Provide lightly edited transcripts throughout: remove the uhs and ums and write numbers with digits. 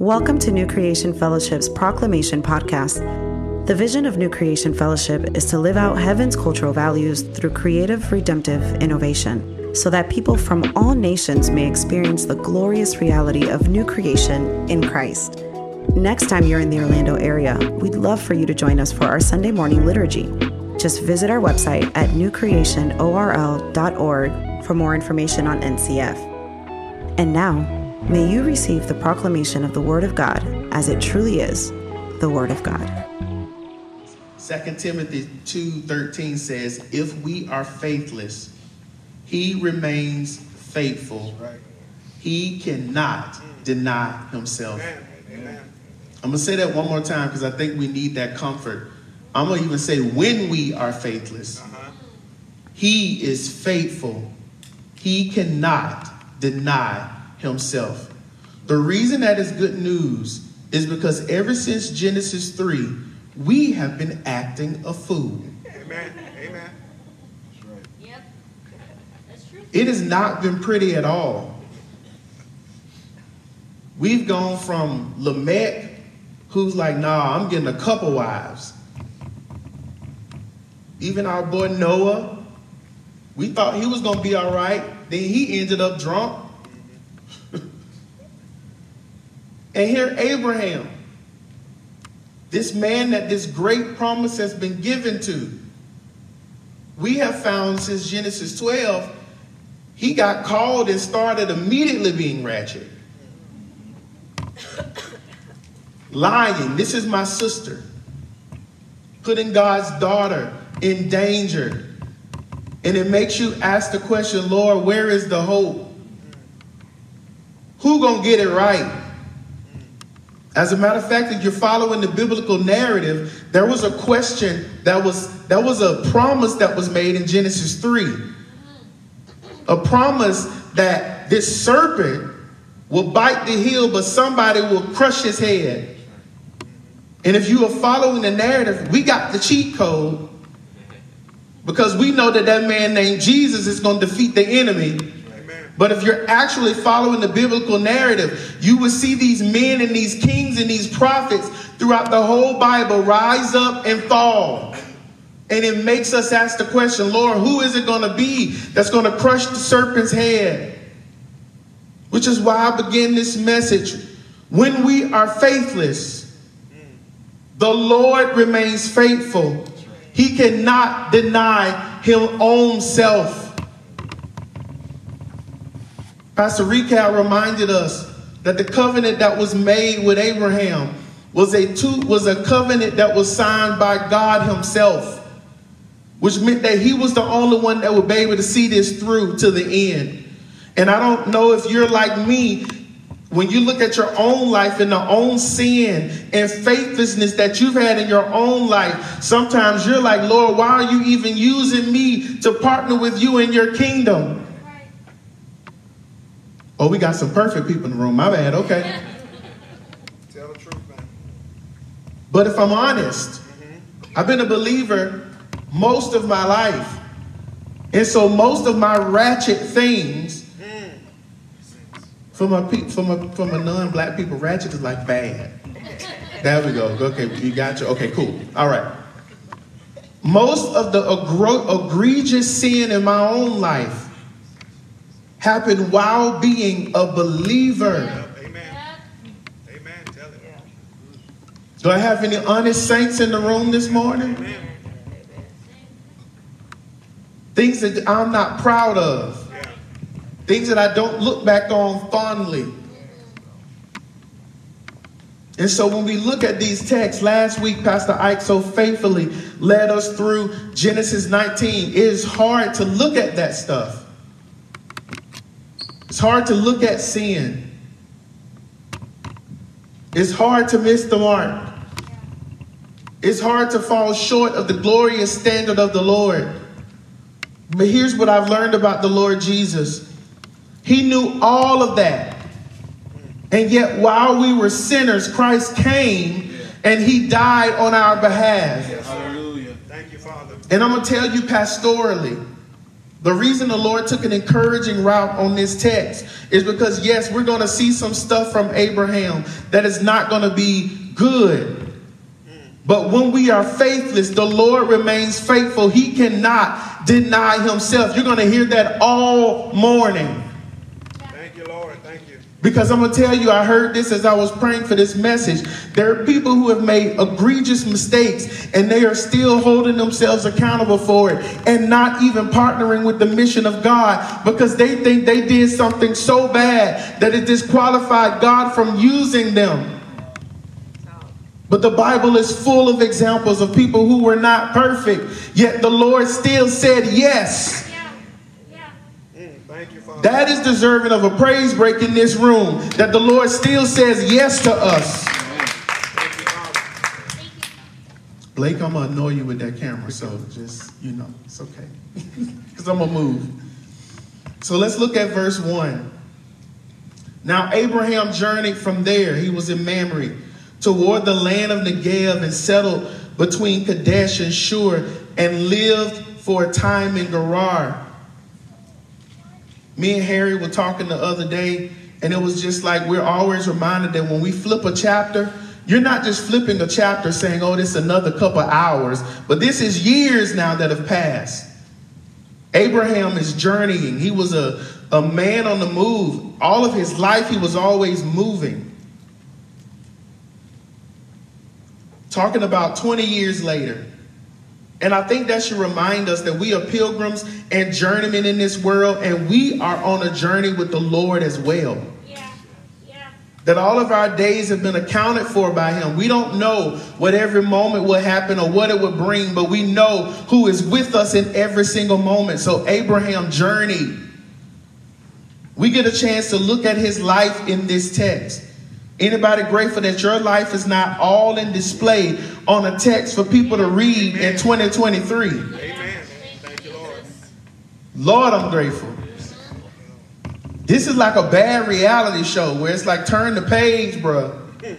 Welcome to New Creation Fellowship's Proclamation Podcast. The vision of New Creation Fellowship is to live out heaven's cultural values through creative, redemptive innovation, so that people from all nations may experience the glorious reality of new creation in Christ. Next time you're in the Orlando area, we'd love for you to join us for our Sunday morning liturgy. Just visit our website at newcreationorl.org for more information on NCF. And now, may you receive the proclamation of the Word of God as it truly is, the Word of God. 2 Timothy 2:13 says, if we are faithless, he remains faithful. He cannot deny himself. Amen. I'm going to say that one more time because I think we need that comfort. I'm going to even say when we are faithless, he is faithful. He cannot deny himself. The reason that is good news is because ever since Genesis 3, we have been acting a fool. Amen. That's right. Yep. That's true. It has not been pretty at all. We've gone from Lamech, who's like, nah, I'm getting a couple wives. Even our boy Noah, we thought he was going to be all right. Then he ended up drunk. And here Abraham, this man that this great promise has been given to. We have found since Genesis 12, he got called and started immediately being ratchet. Lying, this is my sister. Putting God's daughter in danger. And it makes you ask the question, Lord, where is the hope? Who gonna get it right? As a matter of fact, if you're following the biblical narrative, there was a question that was a promise that was made in Genesis 3. A promise that this serpent will bite the heel, but somebody will crush his head. And if you are following the narrative, we got the cheat code because we know that man named Jesus is going to defeat the enemy. But if you're actually following the biblical narrative, you will see these men and these kings and these prophets throughout the whole Bible rise up and fall. And it makes us ask the question, Lord, who is it going to be that's going to crush the serpent's head? Which is why I begin this message. When we are faithless, the Lord remains faithful. He cannot deny his own self. Pastor Recap reminded us that the covenant that was made with Abraham was a covenant that was signed by God himself, which meant that he was the only one that would be able to see this through to the end. And I don't know if you're like me, when you look at your own life and the own sin and faithlessness that you've had in your own life, sometimes you're like, Lord, why are you even using me to partner with you in your kingdom? Oh, we got some perfect people in the room. My bad. Okay. Tell the truth, man. But if I'm honest, I've been a believer most of my life. And so most of my ratchet things from a non-black people, ratchet is like bad. There we go. Okay, you got you. Okay, cool. All right. Most of the egregious sin in my own life happened while being a believer. Amen. Tell it. Do I have any honest saints in the room this morning? Amen. Things that I'm not proud of. Things that I don't look back on fondly. And so when we look at these texts, last week Pastor Ike so faithfully led us through Genesis 19. It is hard to look at that stuff. It's hard to look at sin. It's hard to miss the mark. It's hard to fall short of the glorious standard of the Lord. But here's what I've learned about the Lord Jesus. He knew all of that. And yet while we were sinners, Christ came and he died on our behalf. Yes, hallelujah. Thank you, Father. And I'm going to tell you pastorally, The reason the Lord took an encouraging route on this text is because, yes, we're going to see some stuff from Abraham that is not going to be good. But when we are faithless, the Lord remains faithful. He cannot deny himself. You're going to hear that all morning. Thank you, Lord. Thank you. Because I'm going to tell you, I heard this as I was praying for this message. There are people who have made egregious mistakes and they are still holding themselves accountable for it and not even partnering with the mission of God because they think they did something so bad that it disqualified God from using them. But the Bible is full of examples of people who were not perfect, yet the Lord still said yes. Thank you, Father. That is deserving of a praise break in this room, that the Lord still says yes to us. Thank you, Father. Blake, I'm going to annoy you with that camera, so just, it's okay. Because I'm going to move. So let's look at verse 1. Now Abraham journeyed from there, he was in Mamre, toward the land of Negev and settled between Kadesh and Shur and lived for a time in Gerar. Me and Harry were talking the other day, and it was just like we're always reminded that when we flip a chapter, you're not just flipping a chapter saying, oh, this is another couple hours, but this is years now that have passed. Abraham is journeying. He was a man on the move. All of his life, he was always moving. Talking about 20 years later. And I think that should remind us that we are pilgrims and journeymen in this world, and we are on a journey with the Lord as well. Yeah. That all of our days have been accounted for by him. We don't know what every moment will happen or what it will bring, but we know who is with us in every single moment. So Abraham journeyed. We get a chance to look at his life in this text. Anybody grateful that your life is not all in display on a text for people to read in 2023? Amen. Thank you, Lord. Lord, I'm grateful. This is like a bad reality show where it's like, turn the page, bro.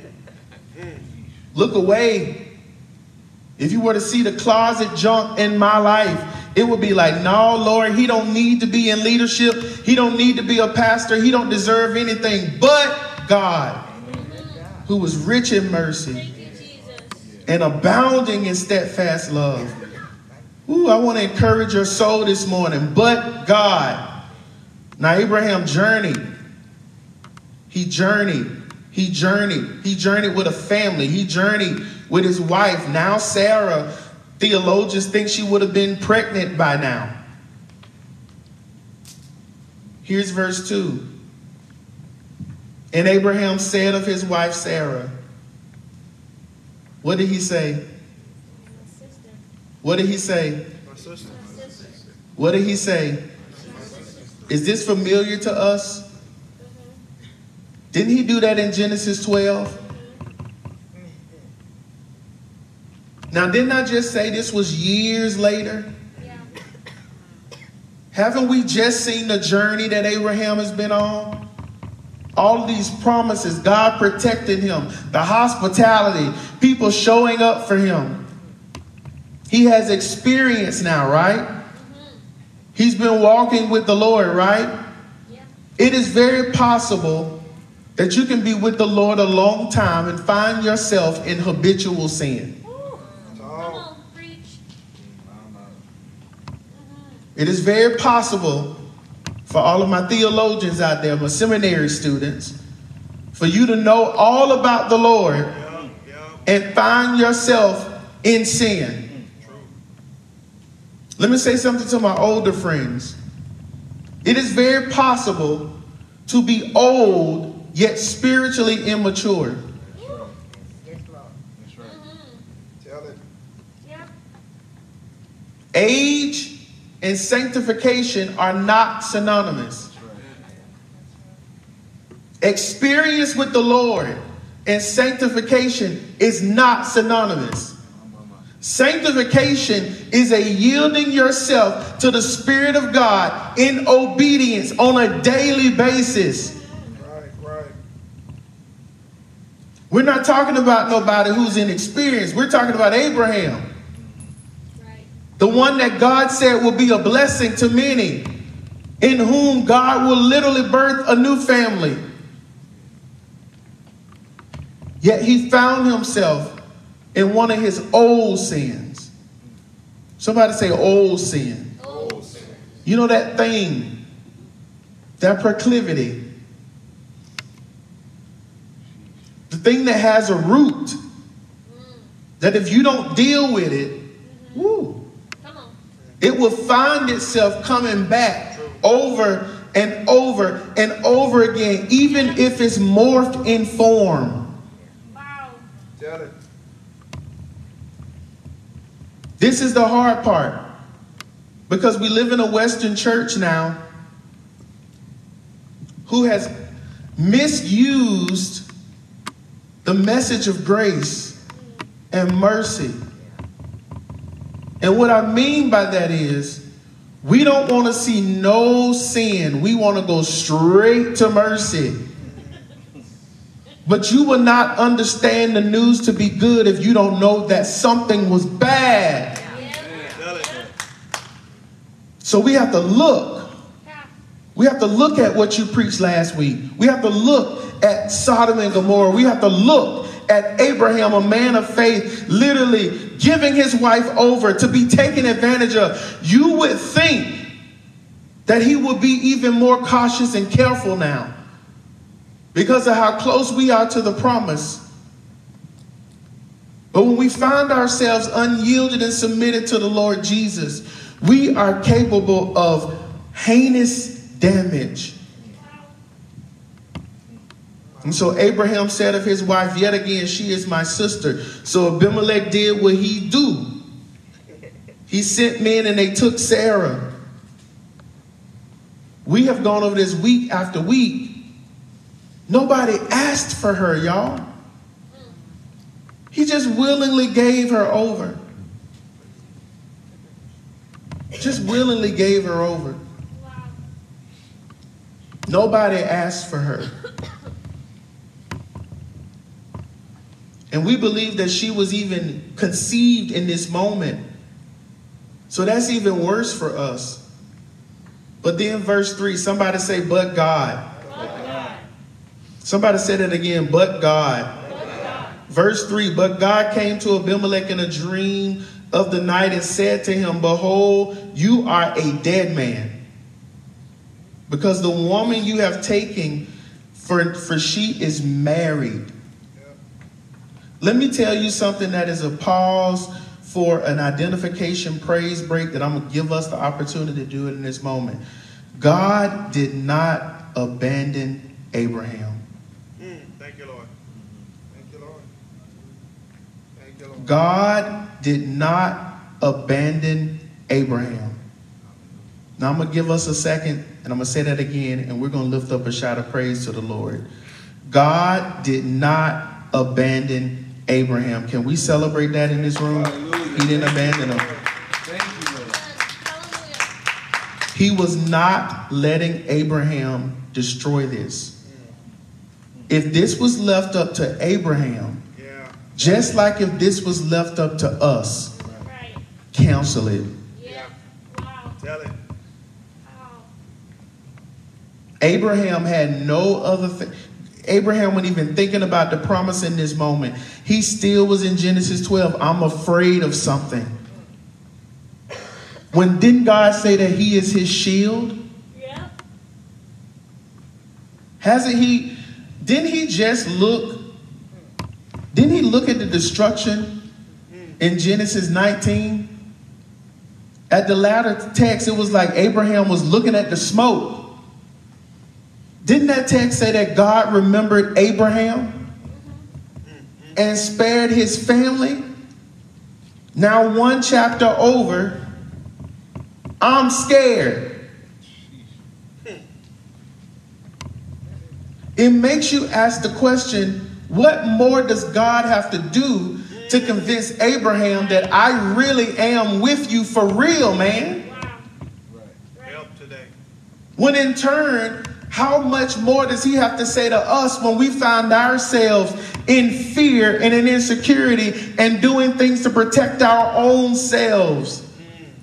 Look away. If you were to see the closet junk in my life, it would be like, no, Lord, he don't need to be in leadership. He don't need to be a pastor. He don't deserve anything but God, who was rich in mercy and abounding in steadfast love. Ooh, I want to encourage your soul this morning. But God. Now Abraham journeyed. He journeyed with a family. He journeyed with his wife. Now Sarah, theologians think she would have been pregnant by now. Here's verse 2. And Abraham said of his wife Sarah, what did he say? What did he say? My sister. What did he say? Is this familiar to us? Didn't he do that in Genesis 12? Now, didn't I just say this was years later? Yeah. Haven't we just seen the journey that Abraham has been on? All of these promises, God protecting him, the hospitality, people showing up for him. He has experience now, right? He's been walking with the Lord, right? Yeah. It is very possible that you can be with the Lord a long time and find yourself in habitual sin. Ooh. Come on, preach. It is very possible for all of my theologians out there, my seminary students, for you to know all about the Lord and find yourself in sin. Let me say something to my older friends. It is very possible to be old yet spiritually immature. That's right. Tell it. Yep. Age and sanctification are not synonymous. Experience with the Lord and sanctification is not synonymous. Sanctification is a yielding yourself to the Spirit of God in obedience on a daily basis. Right. We're not talking about nobody who's inexperienced. We're talking about Abraham. Right. The one that God said will be a blessing to many, in whom God will literally birth a new family. Yet he found himself in one of his old sins. Somebody say old sin. Old sin. You know that thing, that proclivity, the thing that has a root, that if you don't deal with it, woo, it will find itself coming back over and over and over again, even if it's morphed in form. Wow. Tell it. This is the hard part, because we live in a Western church now who has misused the message of grace and mercy. And what I mean by that is, we don't want to see no sin. We want to go straight to mercy. But you will not understand the news to be good if you don't know that something was bad. Tell it. So we have to look. We have to look at what you preached last week. We have to look at Sodom and Gomorrah. We have to look at Abraham, a man of faith, literally giving his wife over to be taken advantage of. You would think that he would be even more cautious and careful now, because of how close we are to the promise. But when we find ourselves unyielded and submitted to the Lord Jesus, we are capable of heinous damage. And so Abraham said of his wife, yet again, she is my sister. So Abimelech did what he do. He sent men and they took Sarah. We have gone over this week after week. Nobody asked for her, y'all. He just willingly gave her over. Just willingly gave her over. Nobody asked for her. And we believe that she was even conceived in this moment. So that's even worse for us. But then verse 3, somebody say, but God. Somebody said it again, but God. Verse 3, but God came to Abimelech in a dream of the night and said to him, behold, you are a dead man, because the woman you have taken, for she is married. Let me tell you something that is a pause for an identification praise break that I'm going to give us the opportunity to do it in this moment. God did not abandon Abraham. Thank you, Lord. Thank you, Lord. Thank you, Lord. God did not abandon Abraham. Now I'm going to give us a second, and I'm going to say that again, and we're going to lift up a shout of praise to the Lord. God did not abandon Abraham. Can we celebrate that in this room? Hallelujah. He didn't abandon him. Thank you, Lord. He was not letting Abraham destroy this. If this was left up to Abraham, Yeah. just like if this was left up to us, Right. cancel it. Yeah. Wow. Tell it. Wow. Abraham had no other thing. Abraham wasn't even thinking about the promise in this moment. He still was in Genesis 12. I'm afraid of something. When didn't God say that he is his shield? Yeah. Hasn't he? Didn't he just look? Didn't he look at the destruction in Genesis 19? At the latter text, it was like Abraham was looking at the smoke. Didn't that text say that God remembered Abraham and spared his family? Now, one chapter over, I'm scared. It makes you ask the question, what more does God have to do to convince Abraham that I really am with you for real, man? Wow. Help today. When in turn, how much more does he have to say to us when we find ourselves in fear and in insecurity and doing things to protect our own selves?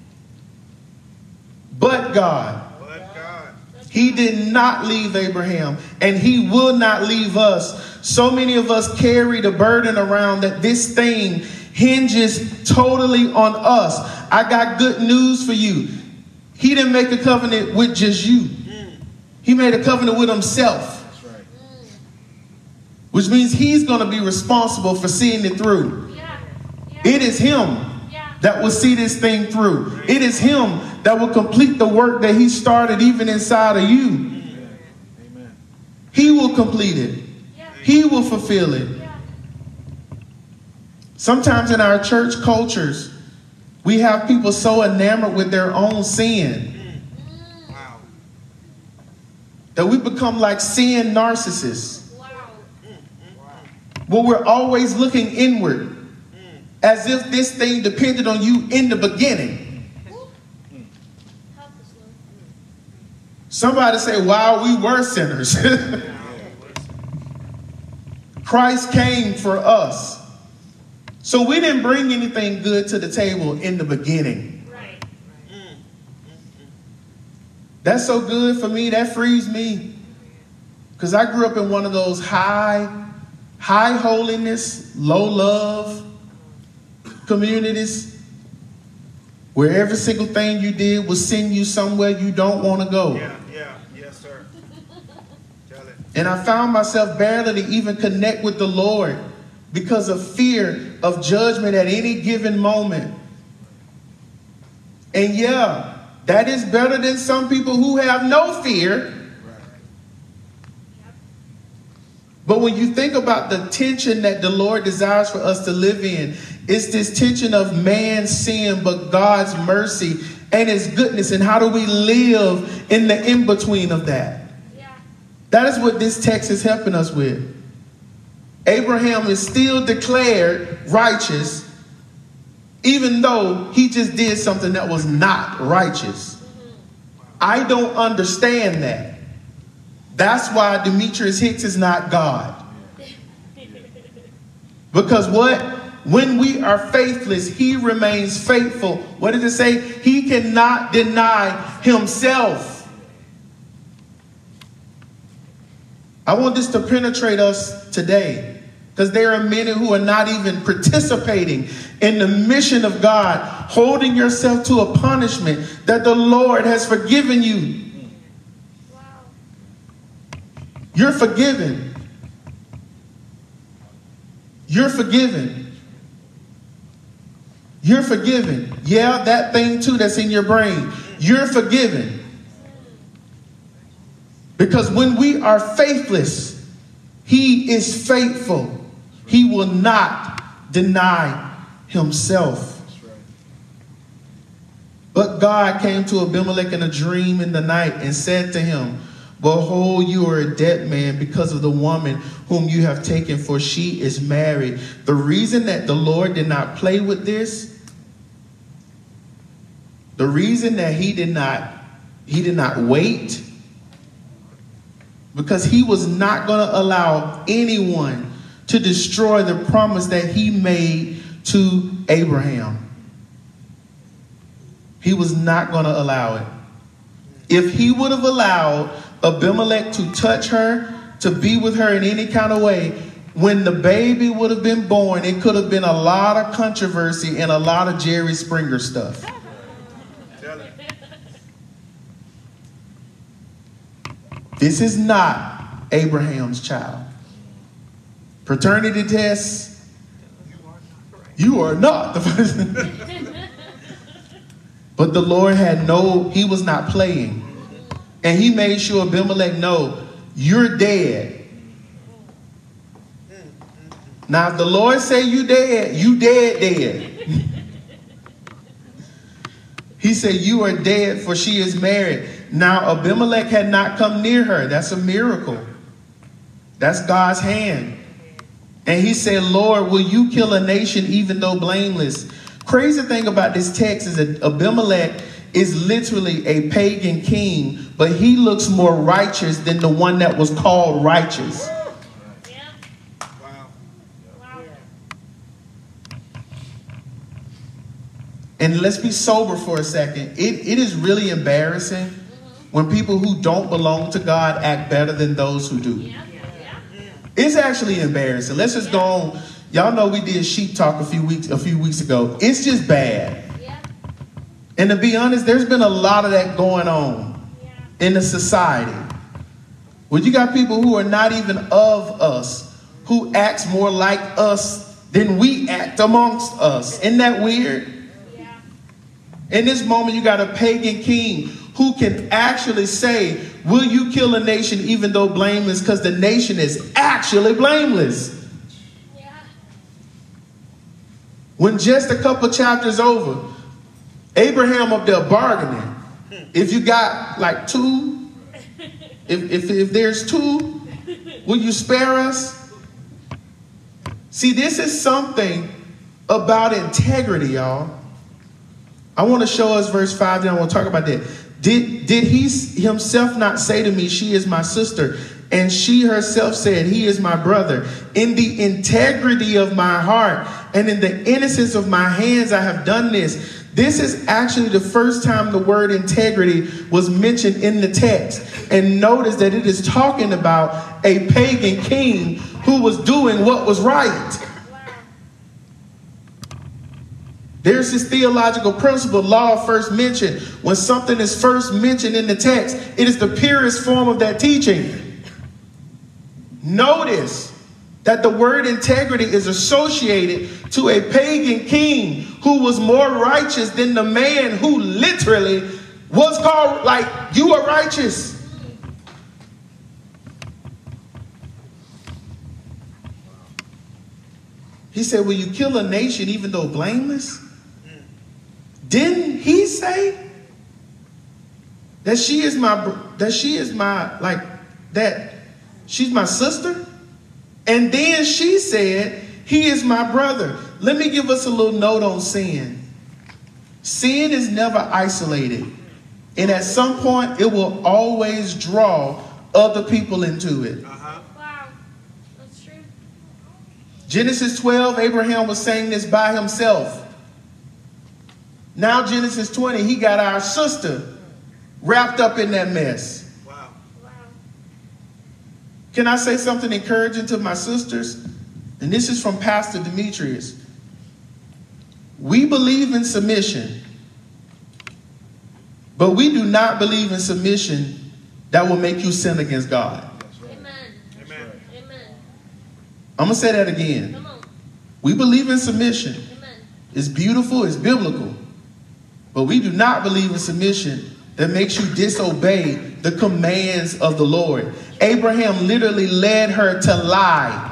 But God. But God. He did not leave Abraham, and he will not leave us. So many of us carry the burden around that this thing hinges totally on us. I got good news for you. He didn't make a covenant with just you. He made a covenant with himself. That's right. Which means he's going to be responsible for seeing it through. Yeah. Yeah. It is him that will see this thing through. It is him that will complete the work that he started even inside of you. Amen. He will complete it. Yeah. He will fulfill it. Yeah. Sometimes in our church cultures, we have people so enamored with their own sin Wow. that we become like sin narcissists. Wow. Where we're always looking inward as if this thing depended on you in the beginning. Help us, Lord. Somebody say, wow, we were sinners. Christ came for us. So we didn't bring anything good to the table in the beginning. Right. That's so good for me. That frees me. Because I grew up in one of those high holiness, low love communities where every single thing you did will send you somewhere you don't want to go. Yeah. Yes, sir. Tell it. And I found myself barely to even connect with the Lord because of fear of judgment at any given moment. And yeah, that is better than some people who have no fear. But when you think about the tension that the Lord desires for us to live in, it's this tension of man's sin, but God's mercy and his goodness. And how do we live in the in-between of that? Yeah. That is what this text is helping us with. Abraham is still declared righteous, even though he just did something that was not righteous. I don't understand that. That's why Demetrius Hicks is not God. Because what? When we are faithless, he remains faithful. What does it say? He cannot deny himself. I want this to penetrate us today, because there are many who are not even participating in the mission of God, holding yourself to a punishment that the Lord has forgiven you. Wow. You're forgiven. You're forgiven. You're forgiven. Yeah, that thing too that's in your brain. You're forgiven. Because when we are faithless, he is faithful. He will not deny himself. But God came to Abimelech in a dream in the night and said to him, behold, you are a dead man because of the woman whom you have taken, for she is married. The reason that the Lord did not play with this, the reason that he did not wait, because he was not going to allow anyone to destroy the promise that he made to Abraham. He was not going to allow it. If he would have allowed Abimelech to touch her, to be with her in any kind of way, when the baby would have been born, it could have been a lot of controversy and a lot of Jerry Springer stuff. Tell it. This is not Abraham's child. Paternity tests, you are not the person. But the Lord he was not playing. And he made sure Abimelech know, you're dead. Now, if the Lord say you dead, you dead. He said, you are dead, for she is married. Now, Abimelech had not come near her. That's a miracle. That's God's hand. And he said, Lord, will you kill a nation even though blameless? Crazy thing about this text is that Abimelech is literally a pagan king, but he looks more righteous than the one that was called righteous. Yeah. Wow. Wow. And let's be sober for a second. It is really embarrassing when people who don't belong to God act better than those who do. Yeah. Yeah. It's actually embarrassing. Let's just go on. Y'all know we did sheep talk a few weeks ago. It's just bad. Yeah. And to be honest, there's been a lot of that going on Yeah. in the society. Where you got people who are not even of us, who acts more like us than we act amongst us. Isn't that weird? Yeah. In this moment, you got a pagan king who can actually say, will you kill a nation even though blameless? Because the nation is actually blameless. Yeah. When just a couple chapters over, Abraham up there bargaining. If you got like two, if there's two, will you spare us? See, this is something about integrity, y'all. I want to show us verse 5, then I want to talk about that. Did he himself not say to me, she is my sister? And she herself said, he is my brother. In the integrity of my heart and in the innocence of my hands, I have done this. This is actually the first time the word integrity was mentioned in the text. And notice that it is talking about a pagan king who was doing what was right. There's this theological principle, law of first mention. When something is first mentioned in the text, it is the purest form of that teaching. Notice that the word integrity is associated to a pagan king who was more righteous than the man who literally was called, like, you are righteous. He said, will you kill a nation even though blameless? Didn't he say that she's my sister? And then she said, he is my brother. Let me give us a little note on sin. Sin is never isolated. And at some point, it will always draw other people into it. Wow. That's true. Genesis 12, Abraham was saying this by himself. Now Genesis 20, he got our sister wrapped up in that mess. Wow. Wow. Can I say something encouraging to my sisters? And this is from Pastor Demetrius. We believe in submission, but we do not believe in submission that will make you sin against God. Amen. Amen. Amen. I'm going to say that again. Come on. We believe in submission. Amen. It's beautiful, it's biblical. But we do not believe in submission that makes you disobey the commands of the Lord. Abraham literally led her to lie.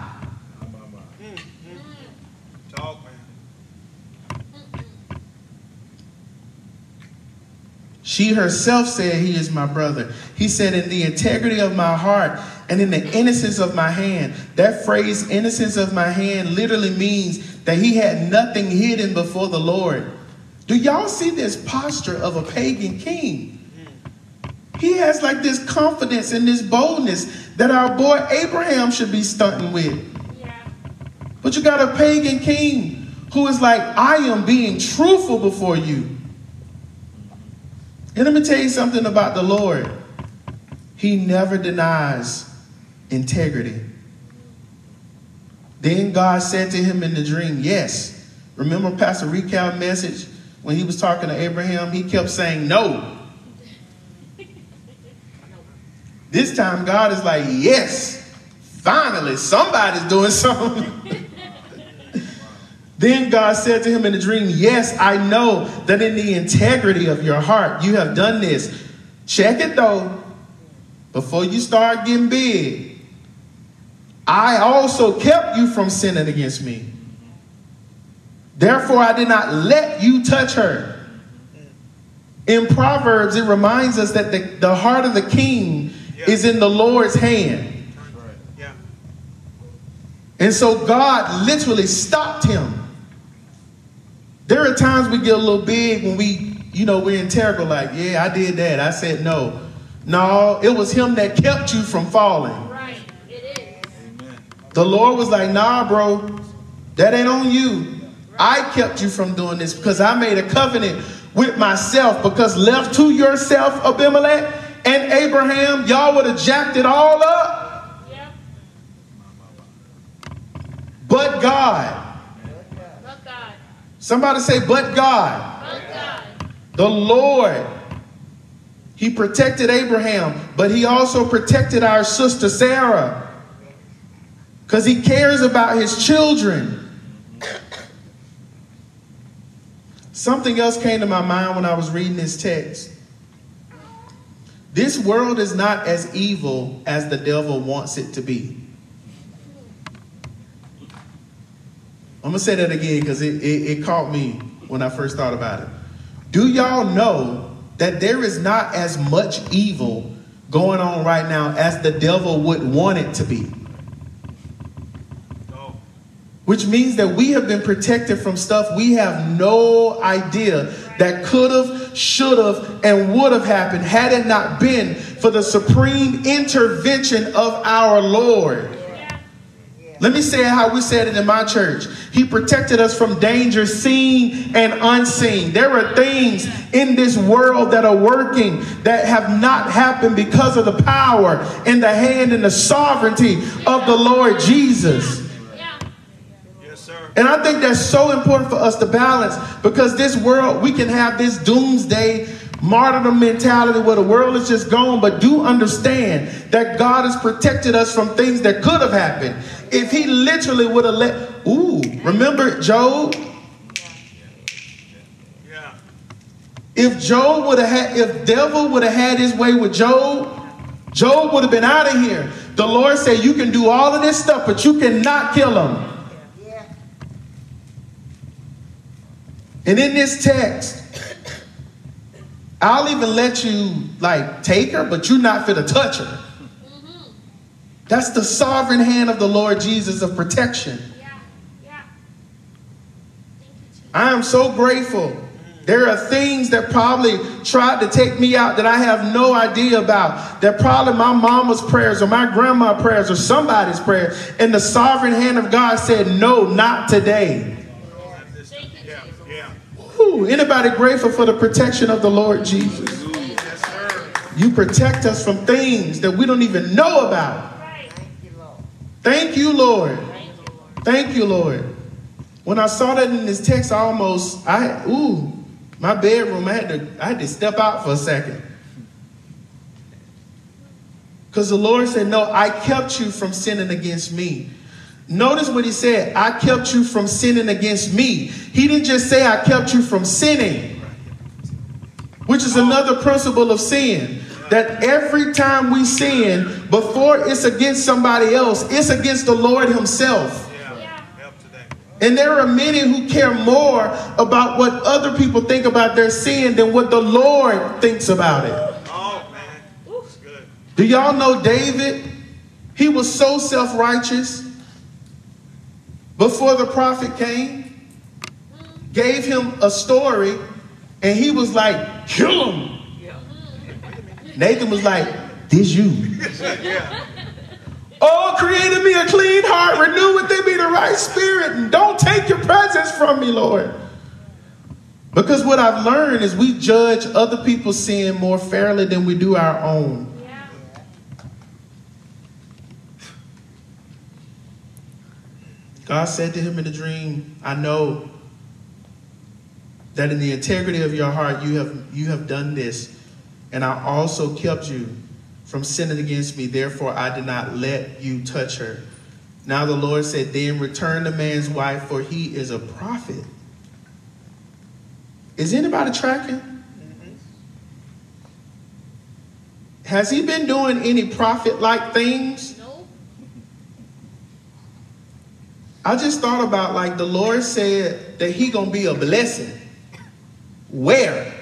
Talk, man. She herself said, he is my brother. He said, in the integrity of my heart and in the innocence of my hand. That phrase, innocence of my hand, literally means that he had nothing hidden before the Lord. Do y'all see this posture of a pagan king? He has like this confidence and this boldness that our boy Abraham should be stunting with. Yeah. But you got a pagan king who is like, I am being truthful before you. And let me tell you something about the Lord. He never denies integrity. Then God said to him in the dream, yes. Remember Pastor Recal's message when he was talking to Abraham? He kept saying no. This time God is like, yes, finally somebody's doing something. Then God said to him in the dream, yes, I know that in the integrity of your heart you have done this. Check it though. Before you start getting big, I also kept you from sinning against me. Therefore, I did not let you touch her. In Proverbs, it reminds us that the heart of the king is in the Lord's hand. Yeah. And so God literally stopped him. There are times we get a little big when we're integral, like, yeah, I did that. I said no. No, it was him that kept you from falling. Right. It is. The Lord was like, nah, bro, that ain't on you. I kept you from doing this because I made a covenant with myself, because left to yourself, Abimelech and Abraham, y'all would have jacked it all up. Yeah. But God. But God. Somebody say, but God. But God. The Lord. He protected Abraham, but he also protected our sister Sarah, because he cares about his children. Something else came to my mind when I was reading this text. This world is not as evil as the devil wants it to be. I'm going to say that again because it caught me when I first thought about it. Do y'all know that there is not as much evil going on right now as the devil would want it to be? No. Which means that we have been protected from stuff we have no idea that could have, should have, and would have happened had it not been for the supreme intervention of our Lord. Let me say it how we said it in my church. He protected us from danger seen and unseen. There are things in this world that are working that have not happened because of the power and the hand and the sovereignty of the Lord Jesus. Yes, sir. And I think that's so important for us to balance, because this world, we can have this doomsday martyrdom mentality where the world is just gone, but do understand that God has protected us from things that could have happened. If he literally would have remember Job? Yeah. If devil would have had his way with Job, Job would have been out of here. The Lord said, you can do all of this stuff, but you cannot kill him. And in this text, I'll even let you take her, but you're not fit to touch her. That's the sovereign hand of the Lord Jesus of protection. Yeah. I am so grateful. There are things that probably tried to take me out that I have no idea about. That probably my mama's prayers or my grandma's prayers or somebody's prayer. And the sovereign hand of God said, no, not today. Yeah. Woo, anybody grateful for the protection of the Lord Jesus? Yes, sir. You protect us from things that we don't even know about. Thank you, Lord. Thank you, Lord. When I saw that in this text, my bedroom, I had to step out for a second. Because the Lord said, no, I kept you from sinning against me. Notice what he said. I kept you from sinning against me. He didn't just say I kept you from sinning, which is another principle of sin. That every time we sin, before it's against somebody else, it's against the Lord himself. And there are many who care more about what other people think about their sin than what the Lord thinks about it. Oh, man. That's good. Do y'all know David? He was so self-righteous before the prophet came, gave him a story, and he was like, kill him. Nathan was like, this you. Oh, create in me a clean heart, renew within me the right spirit, and don't take your presence from me, Lord. Because what I've learned is we judge other people's sin more fairly than we do our own. Yeah. God said to him in a dream, I know that in the integrity of your heart you have done this. And I also kept you from sinning against me. Therefore, I did not let you touch her. Now the Lord said, then return the man's wife, for he is a prophet. Is anybody tracking? Mm-hmm. Has he been doing any prophet-like things? No. I just thought about the Lord said that he gonna be a blessing. Where?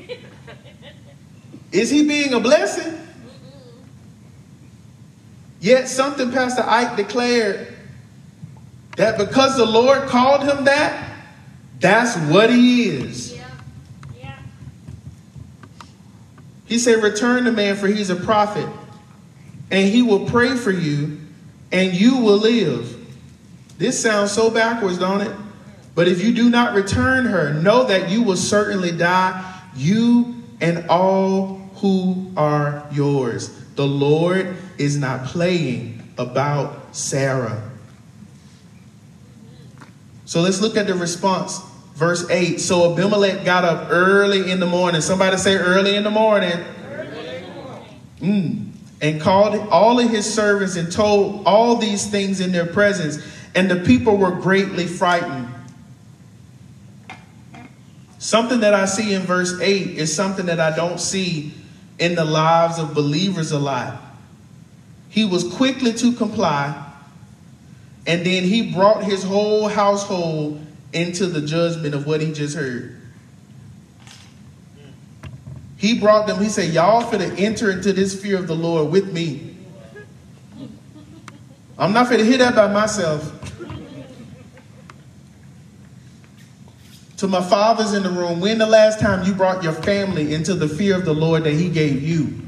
Is he being a blessing? Yet something Pastor Ike declared that because the Lord called him that, that's what he is. Yeah. He said, return the man, for he's a prophet, and he will pray for you, and you will live. This sounds so backwards, don't it? But if you do not return her, know that you will certainly die, you and all who are yours. The Lord is not playing about Sarah. So let's look at the response. Verse 8. So Abimelech got up early in the morning. Somebody say early in the morning. And called all of his servants and told all these things in their presence. And the people were greatly frightened. Something that I see in verse 8 is something that I don't see in the lives of believers a lot. He was quickly to comply. And then he brought his whole household into the judgment of what he just heard. He brought them, he said, y'all finna enter into this fear of the Lord with me. I'm not finna hear that by myself. To my fathers in the room, when the last time you brought your family into the fear of the Lord that he gave you?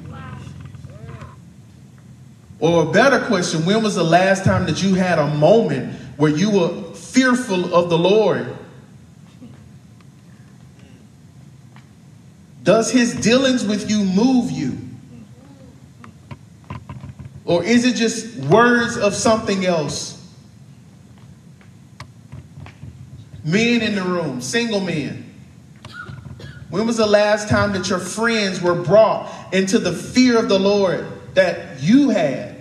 Or a better question, when was the last time that you had a moment where you were fearful of the Lord? Does his dealings with you move you? Or is it just words of something else? Men in the room, single men. When was the last time that your friends were brought into the fear of the Lord that you had?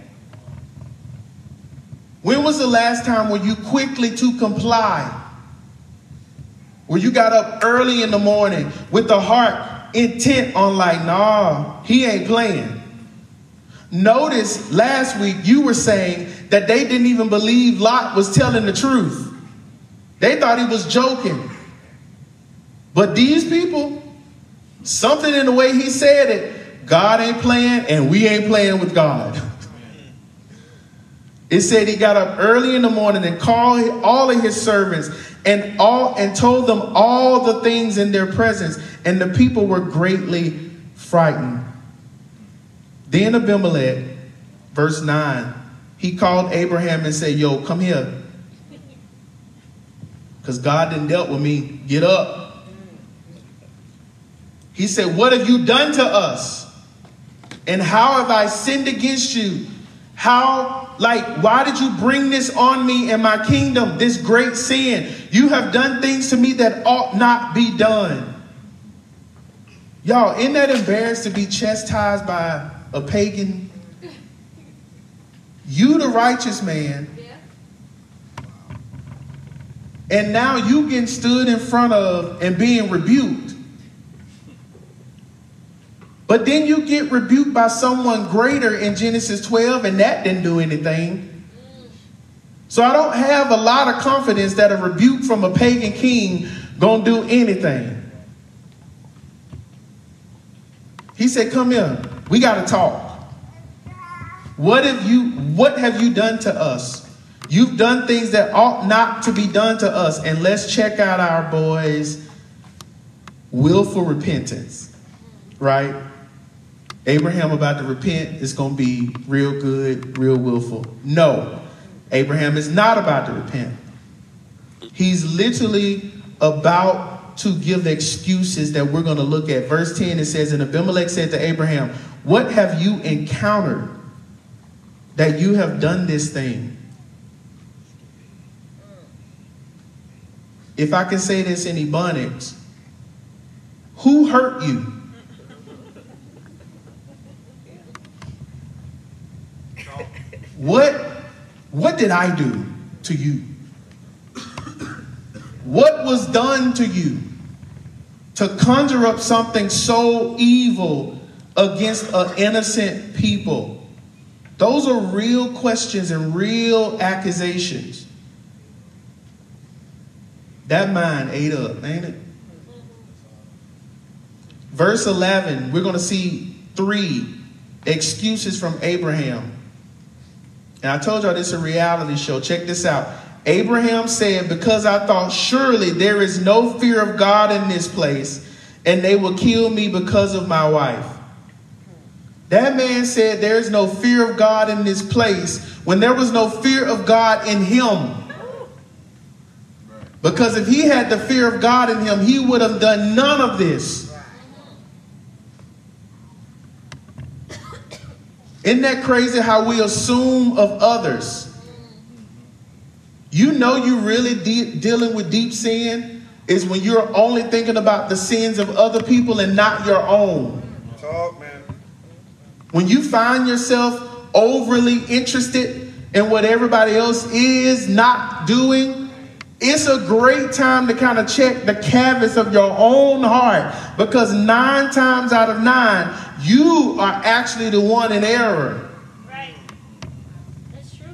When was the last time were you quickly to comply? Where you got up early in the morning with the heart intent on like, nah, he ain't playing. Notice last week you were saying that they didn't even believe Lot was telling the truth. They thought he was joking. But these people, something in the way he said it, God ain't playing and we ain't playing with God. It said he got up early in the morning and called all of his servants and told them all the things in their presence. And the people were greatly frightened. Then Abimelech, verse 9, he called Abraham and said, yo, come here. Because God didn't dealt with me. Get up. He said, what have you done to us? And how have I sinned against you? Why did you bring this on me and my kingdom, this great sin? You have done things to me that ought not be done. Y'all, isn't that embarrassed to be chastised by a pagan? You the righteous man. And now you getting stood in front of and being rebuked. But then you get rebuked by someone greater in Genesis 12, and that didn't do anything. So I don't have a lot of confidence that a rebuke from a pagan king gonna do anything. He said, come here, we gotta talk. What have you done to us? You've done things that ought not to be done to us. And let's check out our boys' willful repentance, right? Abraham about to repent is going to be real good, real willful. No, Abraham is not about to repent. He's literally about to give excuses that we're going to look at. Verse 10, it says, and Abimelech said to Abraham, what have you encountered that you have done this thing? If I can say this in Ebonics, who hurt you? What did I do to you? What was done to you to conjure up something so evil against an innocent people? Those are real questions and real accusations. That mind ate up, ain't it? Verse 11, we're going to see 3 excuses from Abraham. And I told y'all this is a reality show. Check this out. Abraham said, because I thought surely there is no fear of God in this place, and they will kill me because of my wife. That man said there is no fear of God in this place when there was no fear of God in him. Because if he had the fear of God in him, he would have done none of this. Isn't that crazy how we assume of others? You know you really dealing with deep sin is when you're only thinking about the sins of other people and not your own. Talk, man. When you find yourself overly interested in what everybody else is not doing, it's a great time to kind of check the canvas of your own heart, because 9 times out of 9, you are actually the one in error. Right. That's true.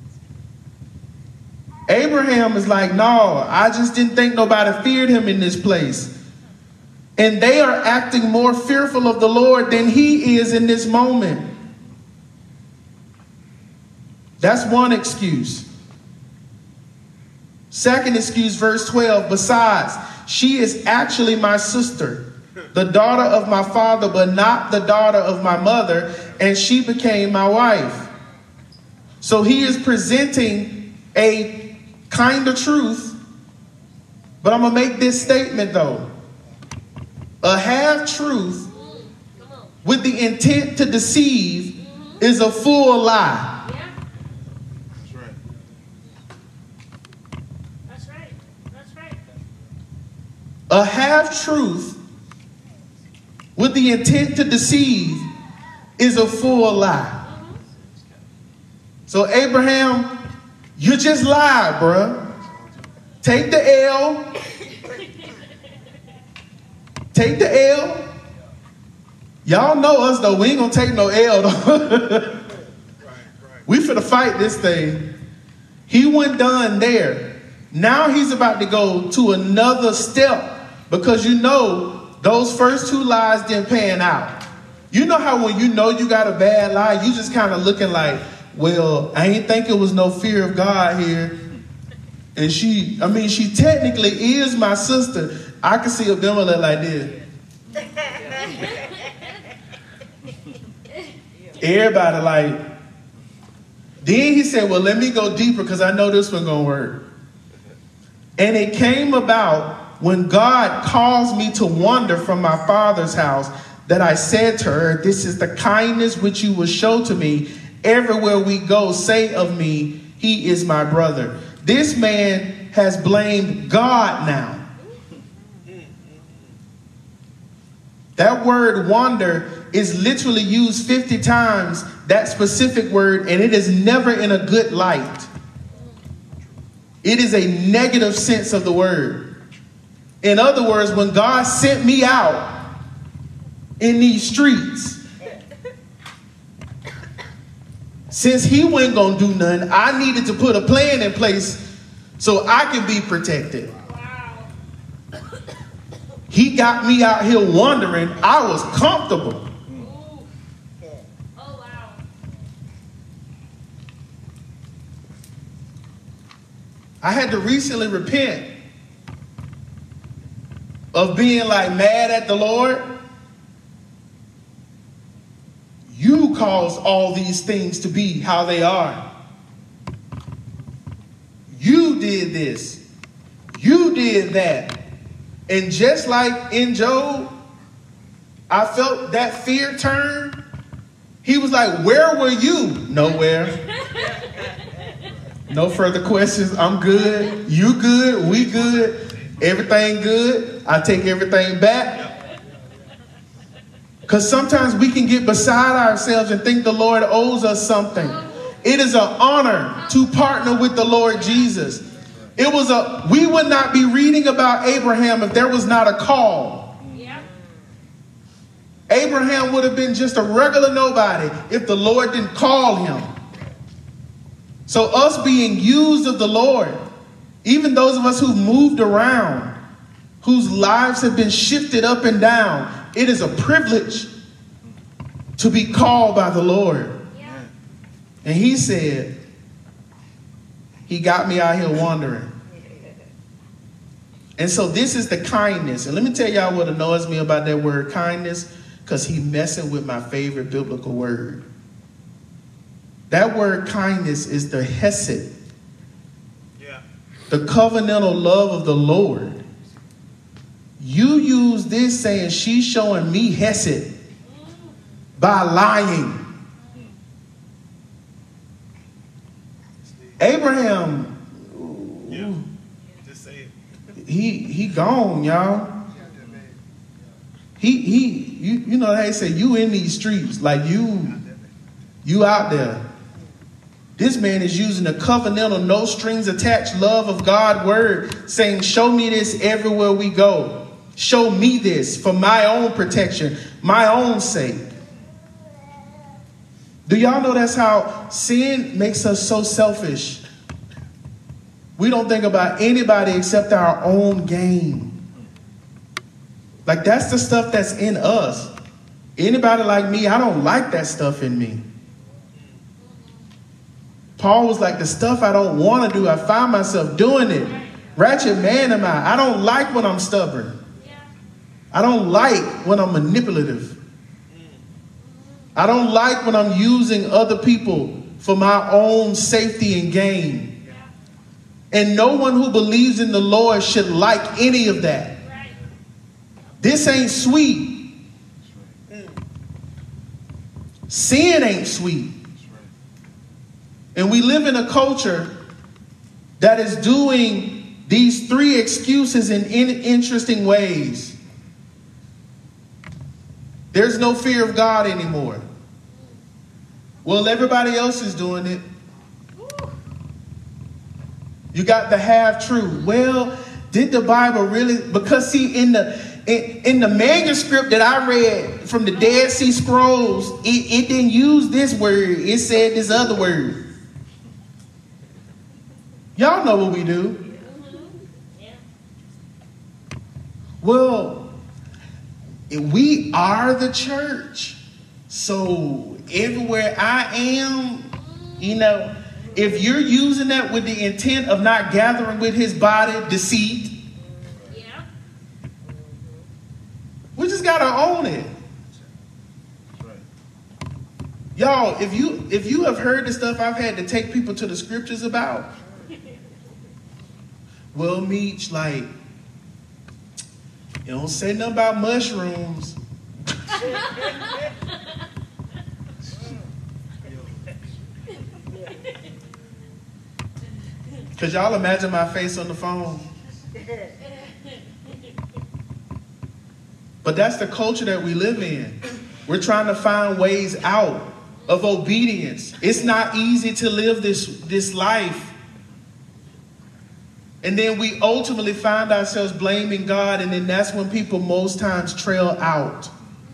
Abraham is like, no, I just didn't think nobody feared him in this place. And they are acting more fearful of the Lord than he is in this moment. That's one excuse. Second excuse, verse 12. Besides, she is actually my sister, the daughter of my father, but not the daughter of my mother, and she became my wife. So he is presenting a kind of truth, but I'm going to make this statement though. A half-truth with the intent to deceive is a full lie. Yeah. That's right. That's right. That's right. A half-truth with the intent to deceive is a full lie. So Abraham, you just lied, bruh. Take the L. Take the L. Y'all know us though. We ain't gonna take no L though. We finna fight this thing. He wasn't done there. Now he's about to go to another step, because you know those first 2 lies didn't pan out. You know how when you know you got a bad lie, you just kind of looking like, well, I ain't think it was no fear of God here. And she technically is my sister. I can see Abimelech like this. Everybody like. Then he said, well, let me go deeper because I know this one gonna work. And it came about when God caused me to wander from my father's house, that I said to her, this is the kindness which you will show to me. Everywhere we go, say of me, he is my brother. This man has blamed God now. That word wander is literally used 50 times, that specific word, and it is never in a good light. It is a negative sense of the word. In other words, when God sent me out in these streets, since he wasn't going to do nothing, I needed to put a plan in place so I can be protected. Wow. He got me out here wandering. I was comfortable. Ooh. Oh, wow. I had to recently repent of being like mad at the Lord. You caused all these things to be how they are. You did this. You did that. And just like in Job, I felt that fear turn. He was like, where were you? Nowhere. No further questions. I'm good. You good. We good. Everything good. I take everything back. Because sometimes we can get beside ourselves and think the Lord owes us something. It is an honor to partner with the Lord Jesus. We would not be reading about Abraham if there was not a call. Yeah. Abraham would have been just a regular nobody if the Lord didn't call him. So us being used of the Lord, even those of us who've moved around, whose lives have been shifted up and down, it is a privilege to be called by the Lord. Yeah. And he said, he got me out here wandering. And so this is the kindness. And let me tell y'all what annoys me about that word kindness, because he messing with my favorite biblical word. That word kindness is the hesed. Yeah. the covenantal love of the Lord. You use this saying she's showing me hesed by lying. Abraham, Yeah. Just say it. he gone, y'all. You know they say you in these streets, like you out there. This man is using the covenantal, no strings attached love of God's word, saying, show me this everywhere we go. Show me this for my own protection, my own sake. Do y'all know that's how sin makes us so selfish? We don't think about anybody except our own gain. Like, that's the stuff that's in us. Anybody like me, I don't like that stuff in me. Paul was like, the stuff I don't want to do, I find myself doing it. Ratchet man am I. I don't like when I'm stubborn. I don't like when I'm manipulative. I don't like when I'm using other people for my own safety and gain. And no one who believes in the Lord should like any of that. This ain't sweet. Sin ain't sweet. And we live in a culture that is doing these three excuses in interesting ways. There's no fear of God anymore. Well, everybody else is doing it. You got the half truth. Well, did the Bible really? Because see, in the manuscript that I read from the Dead Sea Scrolls, it didn't use this word. It said this other word. Y'all know what we do. Well, we are the church. So everywhere I am, if you're using that with the intent of not gathering with his body, deceit, we just got to own it. Y'all, if you have heard the stuff I've had to take people to the scriptures about, well, Meech, like, you don't say nothing about mushrooms. Could y'all imagine my face on the phone? But that's the culture that we live in. We're trying to find ways out of obedience. It's not easy to live this life. And then we ultimately find ourselves blaming God, and then that's when people most times trail out.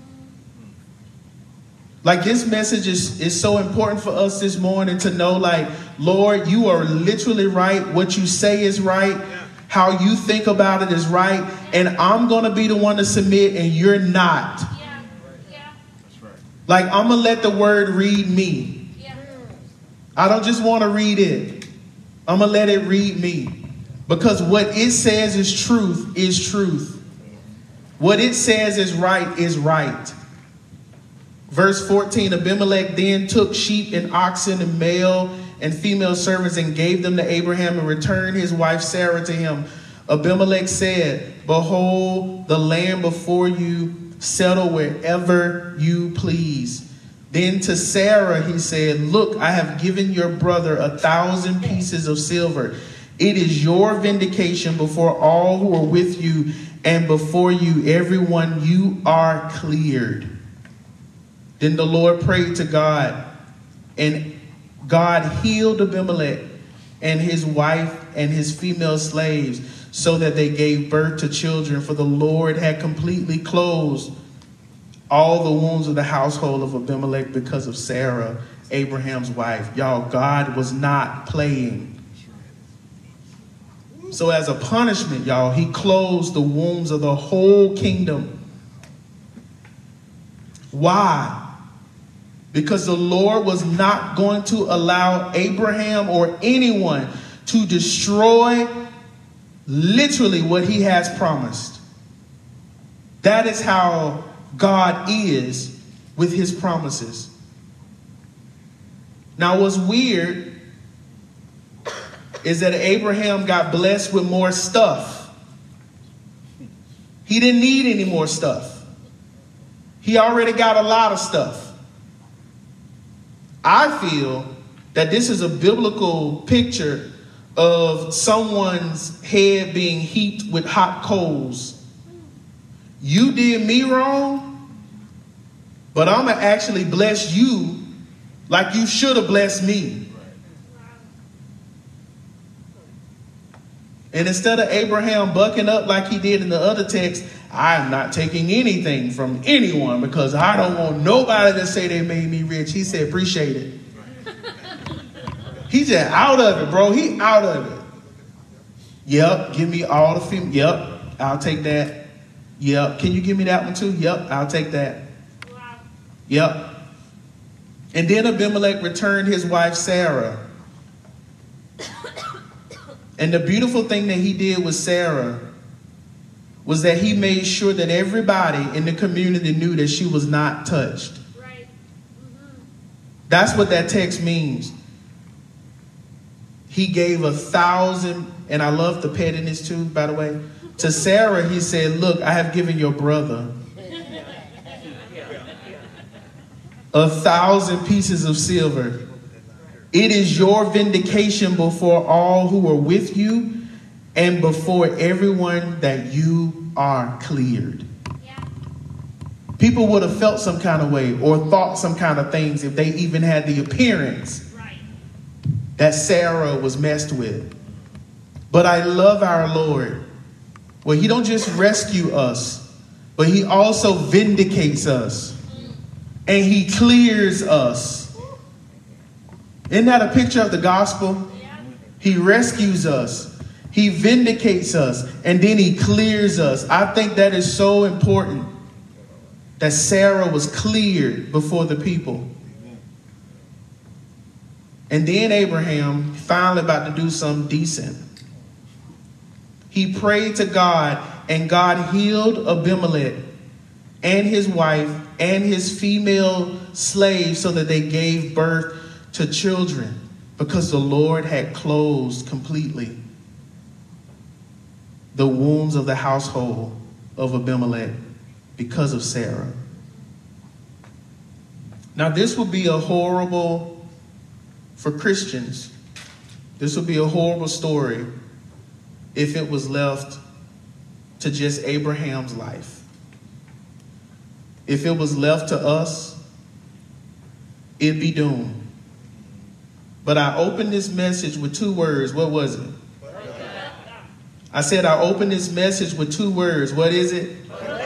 Like, this message is so important for us this morning to know, like, Lord, you are literally right. What you say is right. How you think about it is right. And I'm going to be the one to submit, and you're not. That's right. Like, I'm going to let the word read me. I don't just want to read it. I'm going to let it read me. Because what it says is truth is truth. What it says is right. Verse 14, Abimelech then took sheep and oxen and male and female servants and gave them to Abraham and returned his wife Sarah to him. Abimelech said, behold, the land before you, settle wherever you please. Then to Sarah he said, look, I have given your brother 1,000 pieces of silver. It is your vindication before all who are with you, and before you, everyone, you are cleared. Then the Lord prayed to God, and God healed Abimelech and his wife and his female slaves, so that they gave birth to children, for the Lord had completely closed all the wounds of the household of Abimelech because of Sarah, Abraham's wife. Y'all, God was not playing. So as a punishment, y'all, he closed the wombs of the whole kingdom. Why? Because the Lord was not going to allow Abraham or anyone to destroy literally what he has promised. That is how God is with his promises. Now, what's weird is that Abraham got blessed with more stuff. He didn't need any more stuff. He already got a lot of stuff. I feel that this is a biblical picture of someone's head being heaped with hot coals. You did me wrong, but I'm going to actually bless you like you should have blessed me. And instead of Abraham bucking up like he did in the other text, I am not taking anything from anyone because I don't want nobody to say they made me rich. He said, appreciate it. He's just out of it, bro. He out of it. Yep, give me all the film. Yep, I'll take that. Yep, can you give me that one too? Yep, I'll take that. Wow. Yep. And then Abimelech returned his wife Sarah. And the beautiful thing that he did with Sarah was that he made sure that everybody in the community knew that she was not touched. Right. Mm-hmm. That's what that text means. He gave 1,000, and I love the pettiness too, by the way. To Sarah, he said, look, I have given your brother 1,000 pieces of silver. It is your vindication before all who are with you and before everyone that you are cleared. Yeah. People would have felt some kind of way or thought some kind of things if they even had the appearance Right. that Sarah was messed with. But I love our Lord. Well, he don't just rescue us, but he also vindicates us. And he clears us. Isn't that a picture of the gospel? Yeah. He rescues us. He vindicates us. And then he clears us. I think that is so important. That Sarah was cleared before the people. And then Abraham finally about to do something decent. He prayed to God, and God healed Abimelech and his wife and his female slaves so that they gave birth to children because the Lord had closed completely the wombs of the household of Abimelech because of Sarah. Now, this would be a horrible, for Christians, this would be a horrible story if it was left to just Abraham's life. If it was left to us, it'd be doomed. But I opened this message with 2 words. What was it? I said I opened this message with 2 words. What is it?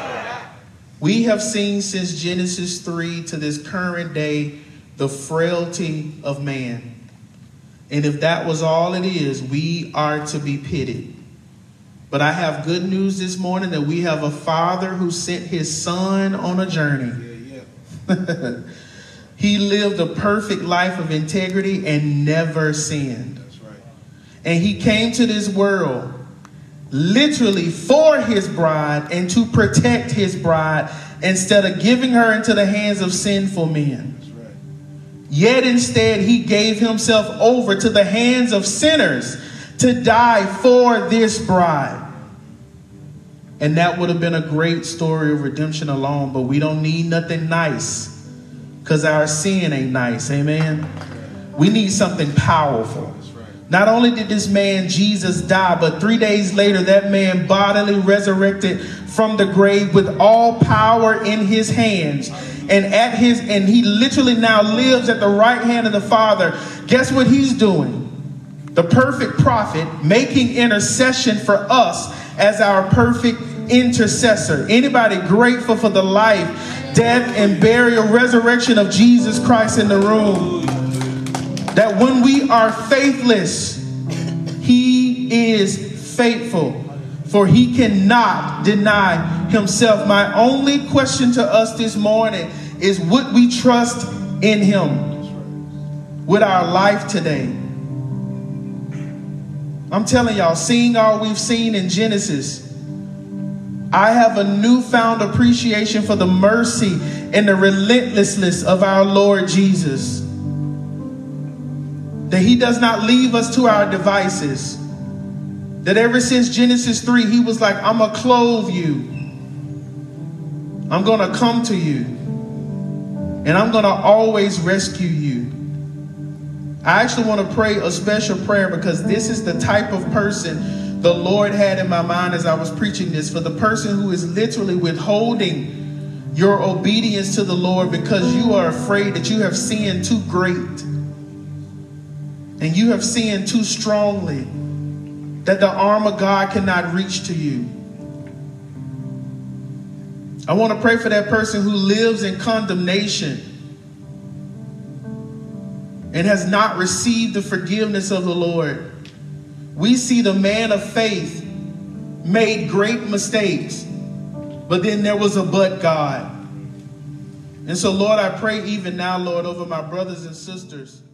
We have seen since Genesis 3 to this current day the frailty of man. And if that was all it is, we are to be pitied. But I have good news this morning that we have a Father who sent his Son on a journey. Yeah. He lived a perfect life of integrity and never sinned. That's right. And he came to this world literally for his bride and to protect his bride instead of giving her into the hands of sinful men. That's right. Yet instead he gave himself over to the hands of sinners to die for this bride. And that would have been a great story of redemption alone, but we don't need nothing nice. Because our sin ain't nice, amen? We need something powerful. Not only did this man Jesus die, but 3 days later that man bodily resurrected from the grave with all power in his hands. And he literally now lives at the right hand of the Father. Guess what he's doing? The perfect prophet making intercession for us as our perfect intercessor. Anybody grateful for the life, death, and burial, resurrection of Jesus Christ in the room? That when we are faithless, he is faithful, for he cannot deny himself. My only question to us this morning is, would we trust in him with our life today? I'm telling y'all, seeing all we've seen in Genesis, I have a newfound appreciation for the mercy and the relentlessness of our Lord Jesus. That he does not leave us to our devices. That ever since Genesis 3, he was like, I'm going to clothe you. I'm going to come to you. And I'm going to always rescue you. I actually want to pray a special prayer because this is the type of person the Lord had in my mind as I was preaching this. For the person who is literally withholding your obedience to the Lord because you are afraid that you have sinned too great. And you have sinned too strongly that the arm of God cannot reach to you. I want to pray for that person who lives in condemnation and has not received the forgiveness of the Lord. We see the man of faith made great mistakes, but then there was a but God. And so, Lord, I pray even now, Lord, over my brothers and sisters